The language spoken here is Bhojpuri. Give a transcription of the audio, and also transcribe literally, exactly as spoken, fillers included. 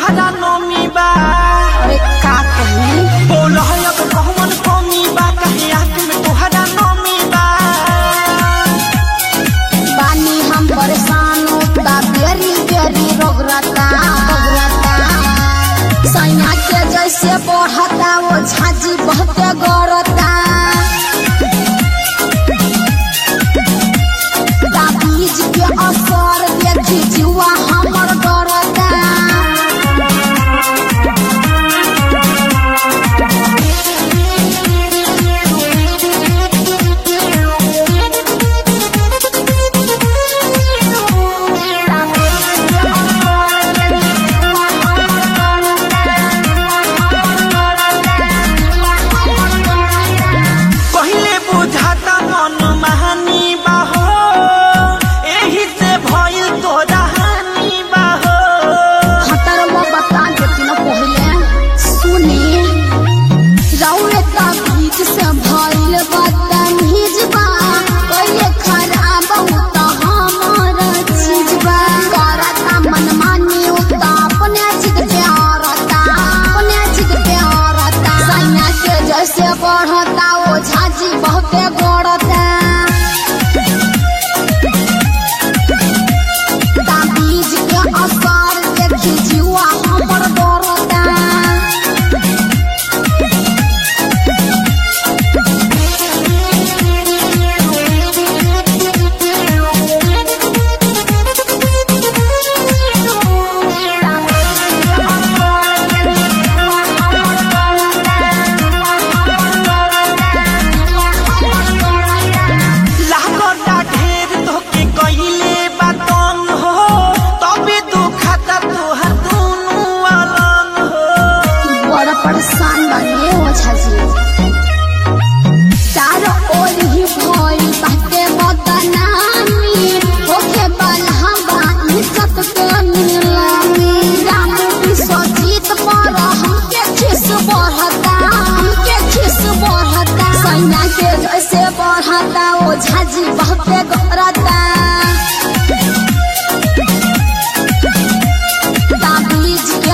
तुहरा नमी बा। अरे का कही बोल अब कौन कमी बा, कहे आँख में तुहरा नमी बा। बानी हम परेशान होता बेरी बेरी रोगरता रोगरता सैया के जैसे बढ़ता वो झाजी बहुते गौरता। बीज के असर देखी जुआ हमर गौरता। पहिले बुझाता मन महानी बाहो, एही से भइल तोरा हानि बाहो। खतरवा बता देती न पहले सुनी रौए का बीच से भइल बदतमीज बा। पहले खराब होता हमारा चीज बा। करता मनमानी होता अपने जिद प्यारता अपने जिद प्यारता सैया के जैसे बढ़ता वो झाजी बहुते गौरता। बीज के असर देखी जुआ हमर गौरता। लागता ढेर तोके कइले बा तंग हो, तबे दुखाता तोहर दुनू अलंग हो। बड़ा परेशान बने हो झाजी चारो ओर ही भइल बाटे बदनामी। होके बलहबा इज्जत के नीलामी। राम विश्वजीत पर हमके खिस बढ़ता हमके खिस बढ़ता सैया के जैसे बढ़ता वो झाजी बहुते गौरता। बीज